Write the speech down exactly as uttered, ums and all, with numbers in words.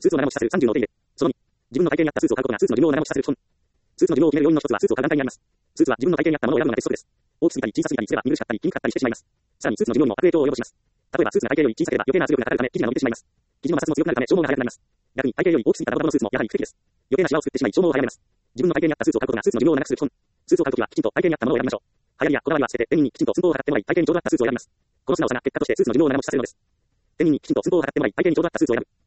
スーツを長持ちさせるさんじゅうのお手入れ。そのに、自分の体型に合ったスーツを買うことがスーツの寿命を長持ちさせる基本。スーツの寿命を決める要因の一つはスーツを買う団体にあります。スーツは自分の体型に合ったものを選ぶのがベストです。大きすぎたり小さすぎたりすれば見苦しかったり、着にくかったりしてしまいます。さらにスーツの寿命にも悪影響を及ぼします。例えばスーツが体型より小さければ余計な圧力がかかるため生地が伸びてしまいます。生地の摩擦も強くなるため消耗が早くなります。逆に体型より大きすぎたダボダボのスーツもやはり不適です。余計なシワを作ってしまい消耗が早めます。自分の体型に合ったスーツを買うことがスーツの寿命を長くする基本。スーツを買うときはきちんと体型に合ったものを選びましょう。流行りやこだわりは捨てて店員にきちんと寸法を測ってもらい体型にちょうど合ったスーツを選びます。この素直さが結果としてスーツの寿命を長持ちさせるのです。店員にきちんと寸法を測ってもらい体型にちょうど合ったスーツを選ぶ。